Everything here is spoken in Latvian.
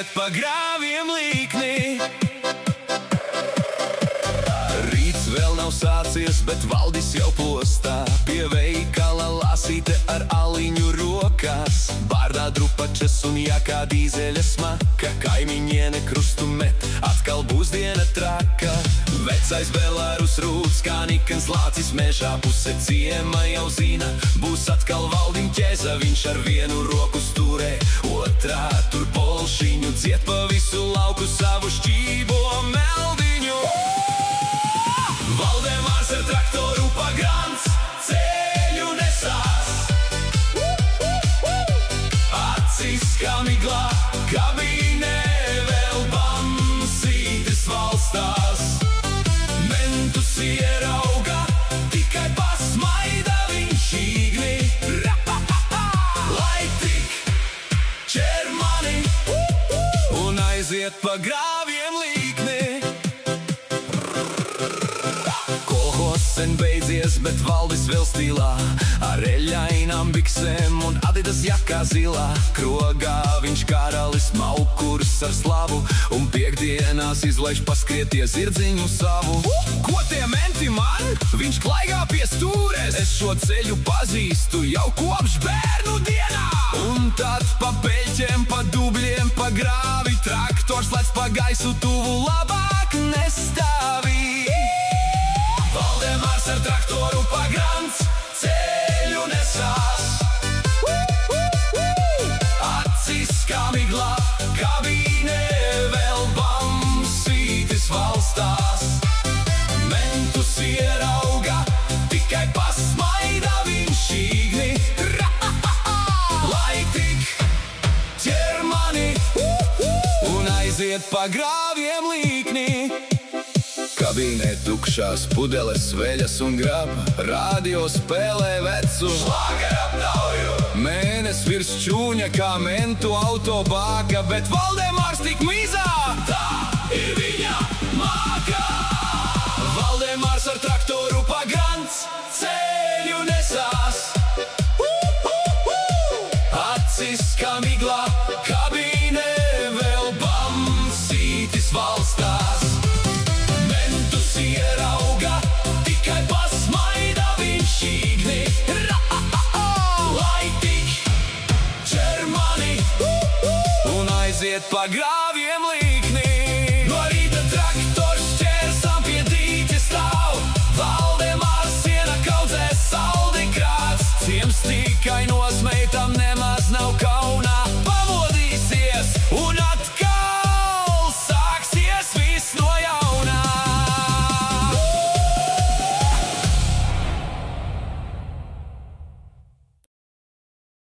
aiziet pa grāviem līkni. Rīts vēl nav sācies, bet Valdis jau postā. Pie veikala lasīte ar aliņu rokās. Bārdā drupačas un jākā dīzeļa smaka. Kaimiņiene krustu met, atkal būs diena traka. Vecais Belārus rūts, kā nikans lācis mežā. Puse ciema jau zina, būs atkal Valdim ķēza. Viņš ar vienu roku stūrē, otrā tur polšiņu. Dzied pa visu lauku savu šķībo meldiņu. Valdemārs ar traktoru pa grants ceļu nesās. Acis kā miglā, kabīnē vēl bamsītes valstās. Mentus ierauga, tikai pasmaida viņš īgni. Lai tik ķer mani un aiziet pa grāviem līkni. Sen beidzies, bet Valdis vēl stīlā. Ar eļainām biksēm un Adidas jakā zilā. Krogā viņš karalis maukurs ar slavu. Un piekdienās izlaiž paskrieties zirdziņu savu. Ko tie menti man? Viņš klaigā pie stūres. Es šo ceļu pazīstu jau kopš bērnu dienā. Un tad pa peļķiem, pa dubļiem, pa grāvi. Traktors lec pa gaisu tuvu, labāk nestāvī. Valdemārs ar traktoru pa grants ceļu nesās. Acis kā miglā, kabīnē vēl bamsītis valstās. Mentus ierauga, tikai pasmaida viņš īgni. Lai tik ķer mani un aiziet pa grāviem līkni. Kabīnē tukšās pudeles, veļas un graba. Radio spēlē vecu šlāgeraptauju. Mēnes virs čūņa kā mentu autobāka. Bet Valdemārs tik mizā, tā ir viņa māka. Valdemārs ar traktoru pa grants ceļu nesās. Acis kā miglā, kabīnē vēl bamsītis valstās. Ierauga, tikai pasmaida viņš īgni. Lai tik ķer mani un aiziet pa grāvi.